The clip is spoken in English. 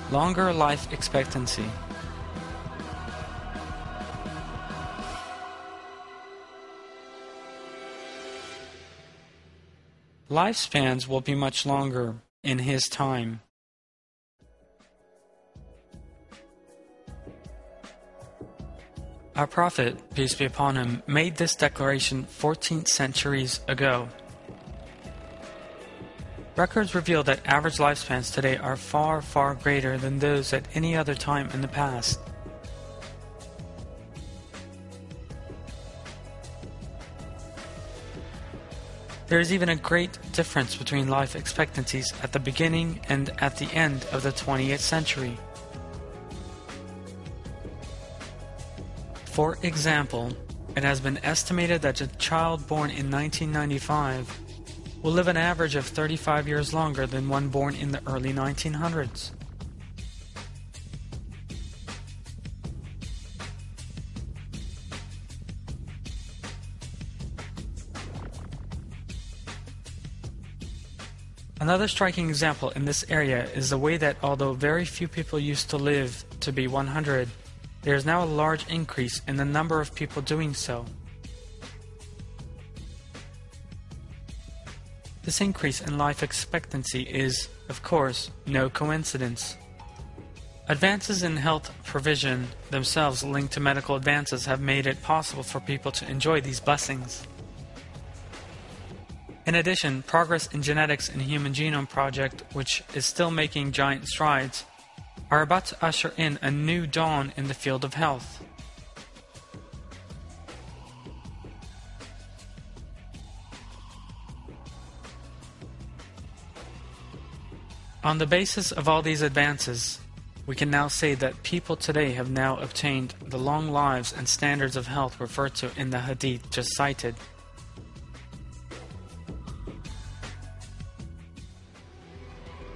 Longer life expectancy. Lifespans will be much longer in his time. Our Prophet, peace be upon him, made this declaration 14 centuries ago. Records reveal that average lifespans today are far, far greater than those at any other time in the past. There is even a great difference between life expectancies at the beginning and at the end of the 20th century. For example, it has been estimated that a child born in 1995 will live an average of 35 years longer than one born in the early 1900s. Another striking example in this area is the way that although very few people used to live to be 100, there is now a large increase in the number of people doing so. This increase in life expectancy is, of course, no coincidence. Advances in health provision themselves linked to medical advances have made it possible for people to enjoy these blessings. In addition, progress in genetics and Human Genome Project, which is still making giant strides, are about to usher in a new dawn in the field of health. On the basis of all these advances, we can now say that people today have now obtained the long lives and standards of health referred to in the Hadith just cited.